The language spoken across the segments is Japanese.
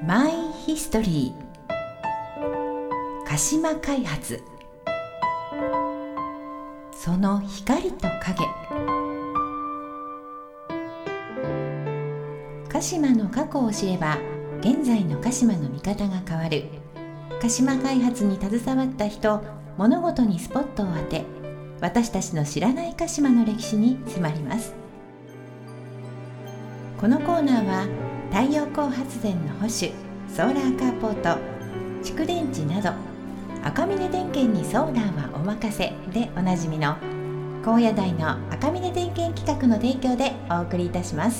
マイヒストリー鹿島開発、その光と影。鹿島の過去を知れば現在の鹿島の見方が変わる。鹿島開発に携わった人、物事にスポットを当て、私たちの知らない鹿島の歴史に迫ります。このコーナーは太陽光発電の保守、ソーラーカーポート、蓄電池など赤峰電研にソーラーはお任せでおなじみの高野台の赤峰電研企画の提供でお送りいたします。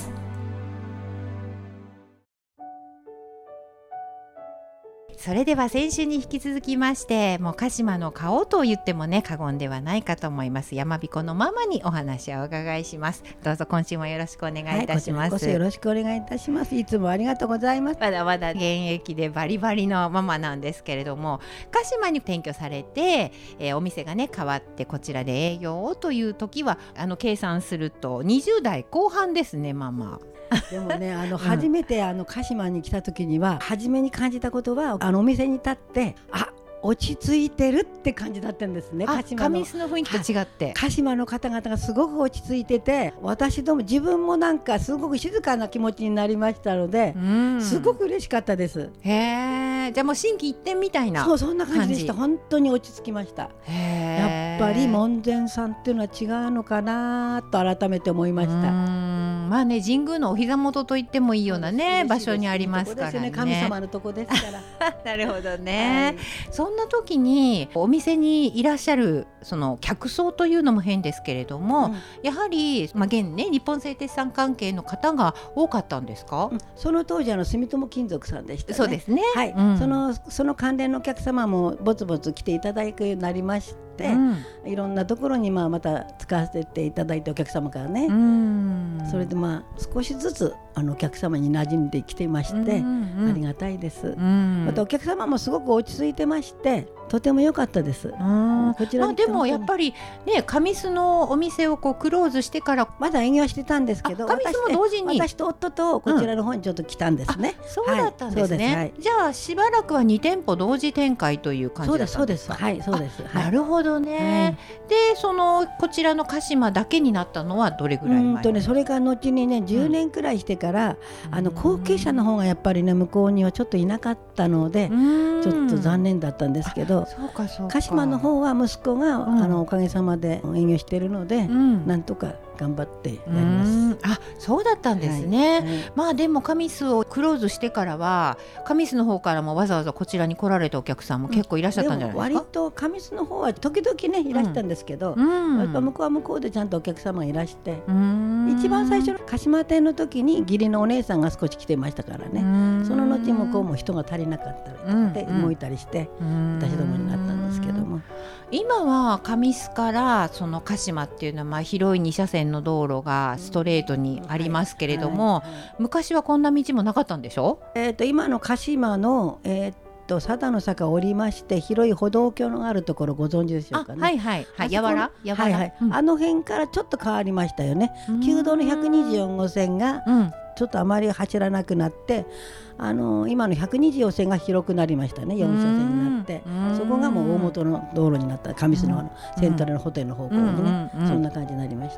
それでは先週に引き続きまして、もう鹿島の顔と言ってもね過言ではないかと思います山彦のママにお話をお伺いします。どうぞ今週もよろしくお願いいたします。 こちらこそよろしくお願いいたします。いつもありがとうございます。 まだまだ現役でバリバリのママなんですけれども、鹿島に転居されて、お店がね変わってこちらで営業をという時は計算すると20代後半ですねママ。 でもね初めて鹿島に来た時には初めに感じたことはお店に立って落ち着いてるって感じだったんですね。 上須の雰囲気と違って鹿島の方々がすごく落ち着いてて、私ども自分もなんかすごく静かな気持ちになりましたので、すごく嬉しかったです。 へー、じゃあもう心機一転みたいな感じ。 そんな感じでした。本当に落ち着きました。やっぱり門前さんっていうのは違うのかなと改めて思いました。 まあね、神宮のお膝元と言ってもいいようなね場所にありますからね。 神様のとこですからなるほどね、そんな時にお店にいらっしゃるその客層というのも変ですけれども、やはり、現ね日本製鉄さん関係の方が多かったんですか？ その当時住友金属さんでしたね。 そうですね、はい、 その関連のお客様もぼつぼつ来ていただくようになりまして、いろんなところにまた使わせていただいてお客様からね、それで少しずつお客様に馴染んできていまして、ありがたいです。またお客様もすごく落ち着いてましてとても良かったです。こちらにでもやっぱりね神栖のお店をクローズしてからまだ営業してたんですけど、 神栖も同時に私と夫とこちらの方にちょっと来たんですね。 そうだったんですね。じゃあしばらくは2店舗同時展開という感じだったんですか？ そうです。 なるほどね。でこちらの鹿島だけになったのはどれぐらい前？ それから後にね10年くらいしてから後継者の方がやっぱりね向こうにはちょっといなかったのでちょっと残念だったんですけど、鹿島の方は息子がおかげさまで営業しているので、なんとか頑張ってやります。 そうだったんですね。でも神栖をクローズしてからは神栖の方からもわざわざこちらに来られたお客さんも結構いらっしゃったんじゃないですか？ でも割と神栖の方は時々ねいらしたんですけど、やっぱ向こうは向こうでちゃんとお客様がいらして、一番最初の鹿島店の時に義理のお姉さんが少し来てましたからね、その後向こうも人が足りなかったりとかで動いたりして私どもになったんですけども、 今は神栖からその鹿島っていうのは広い2車線の道路がストレートにありますけれども、昔はこんな道もなかったんでしょ？ 今の鹿島の佐田の坂を降りまして広い歩道橋のあるところご存知でしょうかね。 やわら、 あの辺からちょっと変わりましたよね。旧道の124号線がちょっとあまり走らなくなって、今の124線が広くなりましたね。4車線になって、そこがもう大元の道路になった。神栖のセントラルホテルの方向にね、そんな感じになりました。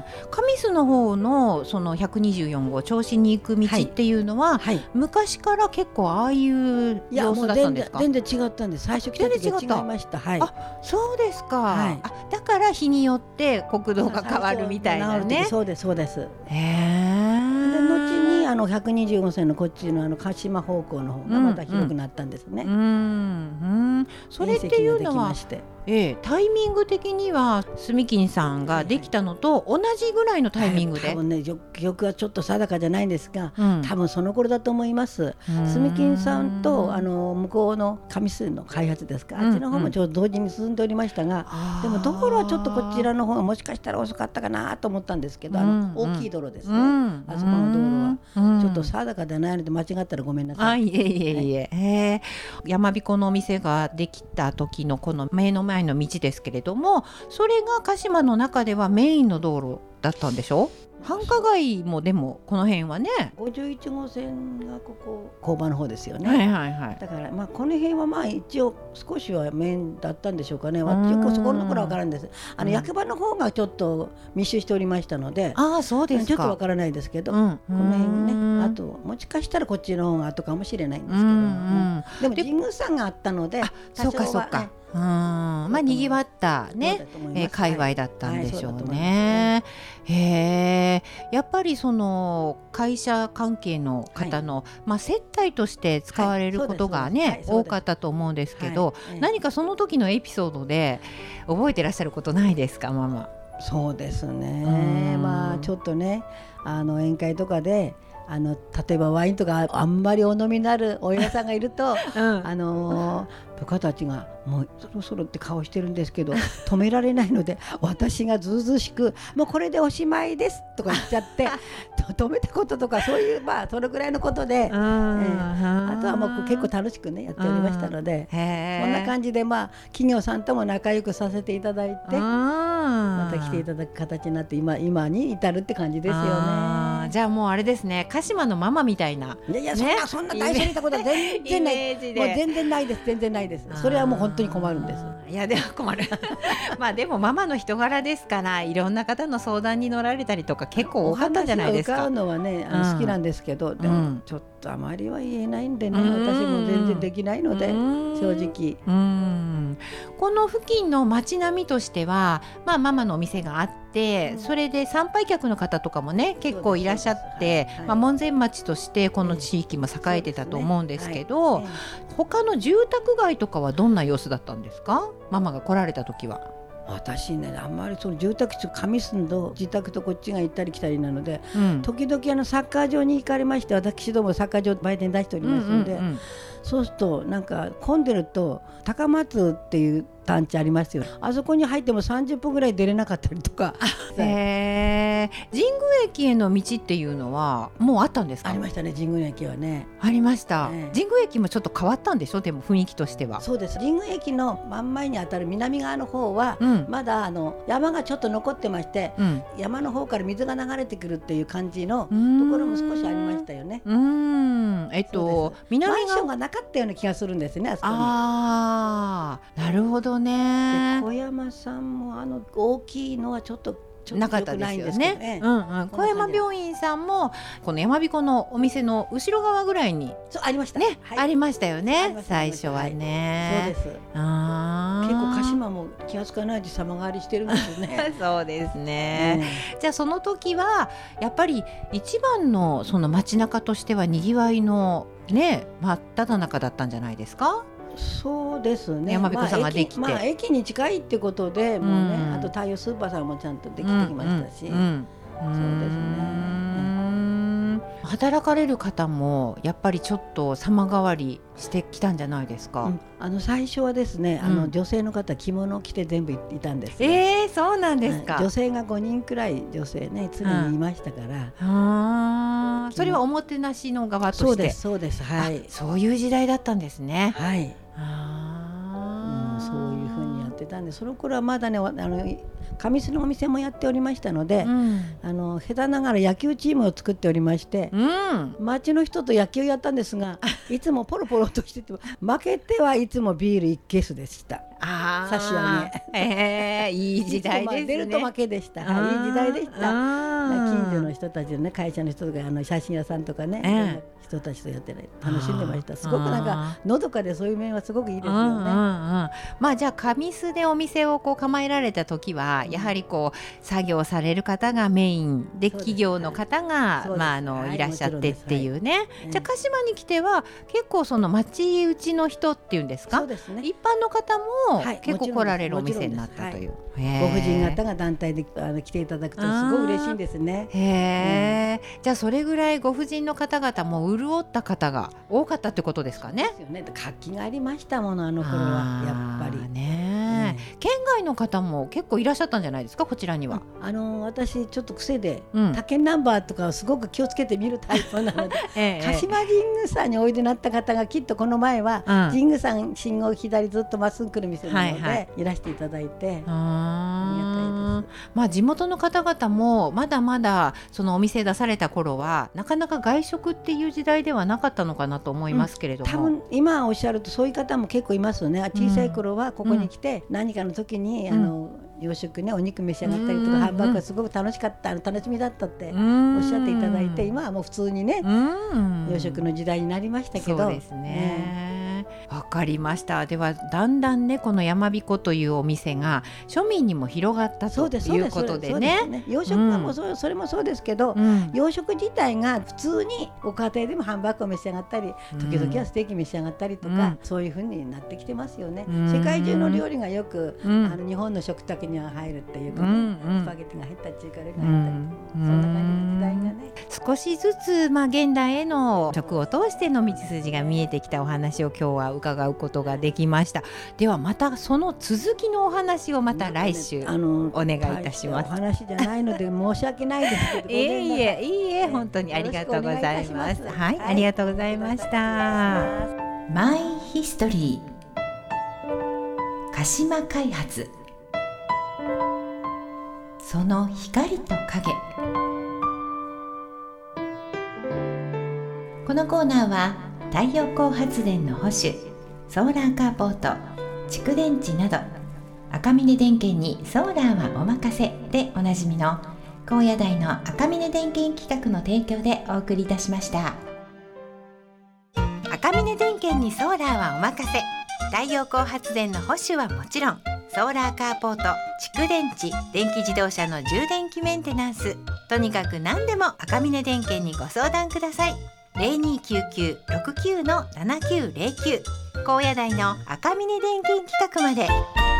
神栖の方のその124号銚子に行く道っていうのは、昔から結構ああいう様子だったんですか？ 全然違ったんです。最初来た時は違いました。 そうですか。だから日によって国道が変わるみたいなね。 そうです。後に120号線のこっちの鹿島方向の方がまた広くなったんですね。 それっていうのはタイミング的には住金さんができたのと同じぐらいのタイミングで、 多分ね記憶はちょっと定かじゃないんですが、多分その頃だと思います。住金さんと向こうの神栖の開発ですか、あっちの方もちょうど同時に進んでおりましたが、でも道路はちょっとこちらの方がもしかしたら遅かったかなと思ったんですけど、大きい道路ですね、あそこの道路はちょっと定かでないので間違ったらごめんなさい。 山彦のお店ができた時のこの目の前の道ですけれども、それが鹿島の中ではメインの道路だったんでしょ？ 繁華街もでもこの辺はね 51号線がここ工場の方ですよね、 はいはいはい、 だからまあこの辺はまあ一応少しは面だったんでしょうかね。よくそこのところは分からんです。役場の方がちょっと密集しておりましたので、 ああそうですか、 ちょっと分からないですけど、この辺ね、あともしかしたらこっちの方が後かもしれないんですけども、でも神宮さんがあったので、 そうかそうか、まあにぎわったね界隈だったんでしょうね。やっぱりその会社関係の方の、まあ、接待として使われることがね、多かったと思うんですけど、何かその時のエピソードで覚えてらっしゃることないですかママ。 そうですね、まあちょっとね宴会とかで例えばワインとかあんまりお飲みになるお偉さんがいると、部下たちがもうそろそろって顔してるんですけど止められないので私がずうずうしくもうこれでおしまいですとか言っちゃって止めたこととかそういうまあそれぐらいのことで、あとはもう結構楽しくねやっておりましたので、こんな感じでまあ企業さんとも仲良くさせていただいてまた来ていただく形になって今に至るって感じですよね。 じゃあもうあれですね、鹿島のママみたいな。 いや、ね、そんな大それたことは全然ないもう全然ないです、全然ないです。それはもう本当に困るんです。 いやでも困るまあでもママの人柄ですから、いろんな方の相談に乗られたりとか結構多かったんじゃないですか。 お話を伺うのはね好きなんですけど、でもちょっとあまりは言えないんでね、私も全然できないので正直。 この付近の街並みとしては、まあ、ママのお店があって、それで参拝客の方とかもね結構いらっしゃって、まあ、門前町としてこの地域も栄えてたと思うんですけど、他の住宅街とかはどんな様子だったんですか、ママが来られた時は。 私ね、あんまりその住宅地上住んど自宅とこっちが行ったり来たりなので、時々サッカー場に行かれまして、私どもサッカー場売店出しておりますので、そうするとなんか混んでると高松っていう団地ありますよ。あそこに入っても30分ぐらい出れなかったりとか。 神宮駅への道っていうのはもうあったんですか。 ありましたね、神宮駅はね。 ありました、神宮駅もちょっと変わったんでしょ、でも雰囲気としては。 そうです、神宮駅の真ん前にあたる南側の方は、まだ山がちょっと残ってまして、山の方から水が流れてくるっていう感じのところも少しありましたよね。南マンションがなかったような気がするんですね、あそこに。なるほどね。 小山さんも大きいのはちょっとなかったですよね。小山病院さんもこの山彦のお店の後ろ側ぐらいにありましたね、ありましたよね、最初はね。 そうです。結構鹿島も気がつかないで様変わりしてるんですね。 そうですね。じゃあその時はやっぱり一番のその街中としてはにぎわいのね真っ只中だったんじゃないですか。 そうですね。 山彦さんができて、 駅に近いってことでもうね、あと太陽スーパーさんもちゃんとできてきましたし、そうですね。 働かれる方もやっぱりちょっと様変わりしてきたんじゃないですか。 最初はですね、女性の方着物を着て全部いたんです、 そうなんですか。 女性が5人くらい女性ね常にいましたから、 それはおもてなしの側として。 そうです、そうです、はい。 そういう時代だったんですね。 はい。そういうふうにやってたんで、その頃はまだね上須のお店もやっておりましたので、下手ながら野球チームを作っておりまして、町の人と野球やったんですがいつもポロポロとしてて負けてはいつもビール1ケースでした。差し上げ。 いい時代ですね。 出ると負けでした。いい時代でした。近所の人たちのね、会社の人とか写真屋さんとかね、人たちとやって楽しんでました。すごくなんかのどかで、そういう面はすごくいいですよね。 まあじゃあ上須でお店をこう構えられた時はやはりこう作業される方がメインで、企業の方がいらっしゃってっていうね。じゃあ鹿島に来ては結構その町内の人っていうんですか、一般の方も結構来られるお店になったという。 ご婦人方が団体で来ていただくとすごい嬉しいんですね。 じゃあそれぐらいご婦人の方々も潤った方が多かったってことですかね。 そうですよね。活気がありましたもの、あの頃はやっぱりね。県外の方も結構いらっしゃったんじゃないですか、こちらには。 私ちょっと癖で、他県ナンバーとかをすごく気をつけて見るタイプなので、鹿島神宮さんにおいでになった方がきっとこの前は、神宮さん信号左ずっとまっすぐ来る店なので、いらしていただいてありがたいです。 地元の方々もまだまだそのお店出された頃はなかなか外食っていう時代ではなかったのかなと思いますけれども、 多分今おっしゃるとそういう方も結構いますよね。小さい頃はここに来て何かの時に、洋食ね、お肉召し上がったりとか、ハンバーグがすごく楽しかった、楽しみだったっておっしゃっていただいて、今はもう普通にね、洋食の時代になりましたけど。 そうですね、わかりました。ではだんだんね、このやまびこというお店が庶民にも広がったということでね。 洋食はもうそれもそうですけど、洋食自体が普通にご家庭でもハンバーグを召し上がったり、時々はステーキ召し上がったりとか、そういう風になってきてますよね。世界中の料理がよく、日本の食卓には入るっていうか、スパゲティが入ったり中華料理が入ったり、そんな感じの時代がね、 少しずつ、現代への食を通しての道筋が見えてきたお話を今日は伺うことができました。ではまたその続きのお話をまた来週お願いいたします。 お話じゃないので申し訳ないですけどいいえ本当にありがとうございます。はい、ありがとうございました。マイヒストリー、鹿島開発、その光と影。このコーナーは太陽光発電の保守、ソーラーカーポート、蓄電池など赤峰電研にソーラーはお任せでおなじみの高野台の赤峰電研企画の提供でお送りいたしました。赤峰電研にソーラーはお任せ、太陽光発電の保守はもちろん、ソーラーカーポート、蓄電池、電気自動車の充電器メンテナンス、とにかく何でも赤峰電研にご相談ください。0299-69-7909、高野台の赤峰電研企画まで。